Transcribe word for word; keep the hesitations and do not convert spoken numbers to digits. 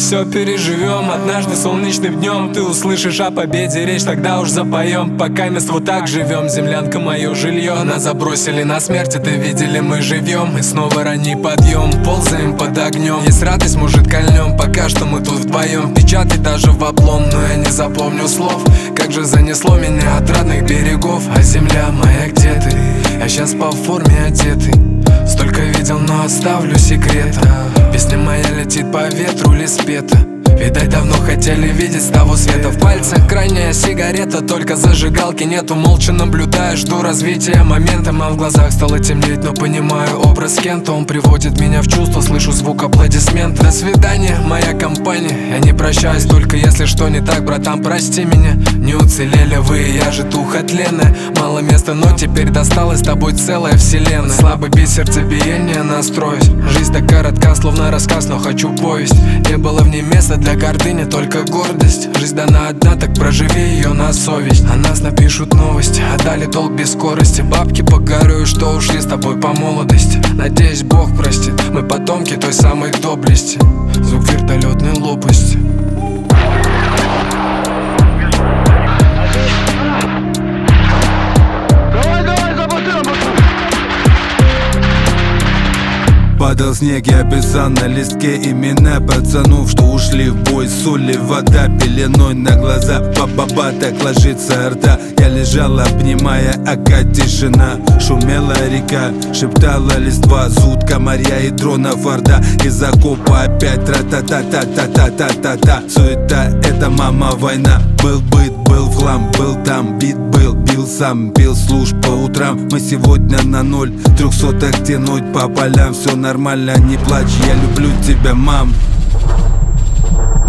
все переживем. Однажды солнечным днем ты услышишь о победе речь, тогда уж запоем. Пока мест вот так живем, землянка мое жилье. Нас забросили на смерть, это видели, мы живем. И снова ранний подъем, ползаем под огнем. Есть радость, может кольнем, пока что мы тут вдвоем. Печатать даже в облом, но я не запомню слов. Как же занесло меня от родных берегов. А земля моя, где ты? Я сейчас по форме одетый. Столько видел, но оставлю секрет. Песня моя летит по ветру, лес пета. Видать, давно хотели видеть с того света. В пальцах крайняя сигарета, только зажигалки нету. Молча наблюдаю, жду развития момента. А в глазах стало темнеть, но понимаю образ Кента. Он приводит меня в чувство, слышу звук аплодисмента. До свидания, моя компания. Я не прощаюсь, только если что не так, братан, прости меня. Не уцелели вы, я же тухотленная. Мало места, но теперь досталась тобой целая вселенная. Слабый бит сердцебиения настроюсь. Жизнь так коротка, словно рассказ, но хочу повесть. Не было в ней места для гордыни, только гордость. Жизнь дана одна, так проживи ее на совесть. О нас напишут новости, отдали долг без скорости. Бабки по горою, что ушли с тобой по молодости. Надеюсь, Бог простит, мы потомки той самой доблести. Звук вертолетной лопасти. Падал снег, я писал на листке имена пацанов, что ушли в бой. Соли, вода, пеленой на глаза, ба-ба-ба, так ложится рта. Я лежал, обнимая ока, тишина. Шумела река, шептала листва. Зуд комарья и дронов орда. Из окопа опять тра-та-та-та-та-та-та-та-та. Суета, это мама война. Был быт, был в хлам, был там, бит был, бил сам, пил служб по утрам. Мы сегодня на ноль, трехсотых тянуть по полям. Все нормально, не плачь, я люблю тебя, мам.